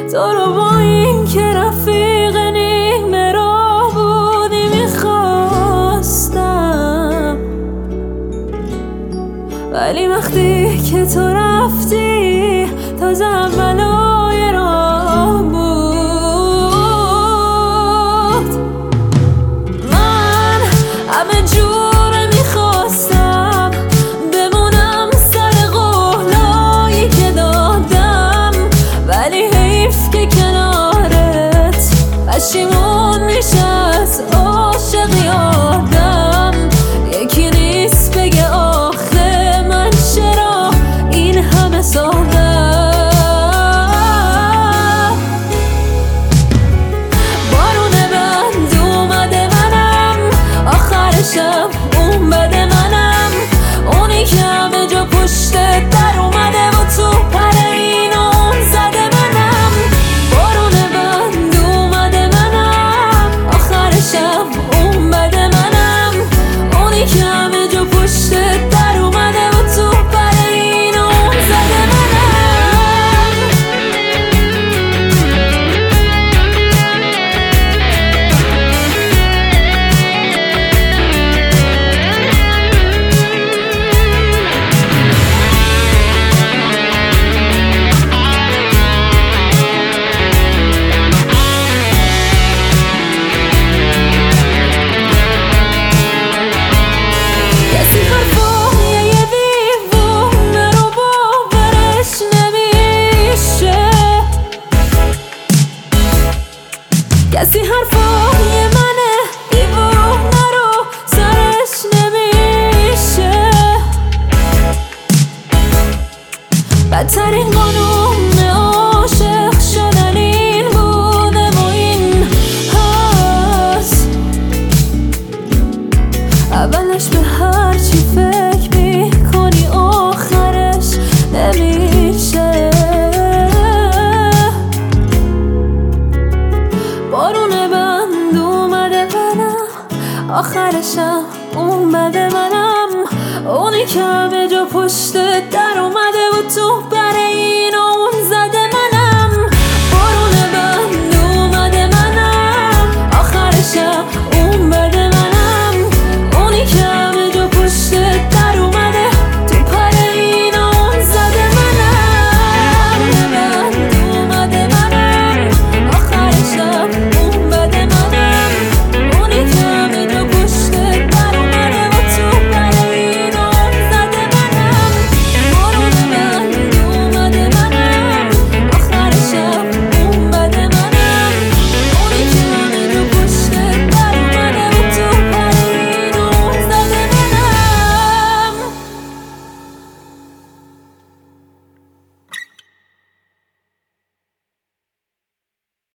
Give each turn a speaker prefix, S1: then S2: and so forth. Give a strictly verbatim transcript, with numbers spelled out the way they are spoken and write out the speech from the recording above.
S1: تو رو با این که رفیق نیمه را بودی میخواستم، ولی وقتی که تو رفتی تازه اولای راه بود. من همه جوره میخواستم بمونم سر قولایی که دادم، ولی حیف که کنارت پشیمون میشه از عاشقی آدم. یکی نیست بگه آخه من چرا این همه سادم. بارون بند اومده منم، آخر شب اون بده منم، اونی که همه جا پشت در اومده و تو پر این اون زده منم. بارون بند اومده منم، آخر شب اون بده منم، اونی که همه جا پشت در اومده و تو پر این اون زده منم. کسی حرفای یه دیوونه رو باورش نمیشه، کسی حرفای منه دیوونه رو سرش نمیشه. بدترین قانون عاشق شدن این بوده و این هست، اولش به هر چی فکر میکنی آخرش نمیشه. بارون بند اومده منم، آخرشم اون بده منم، اونی که همه جا پشت در اومده و تو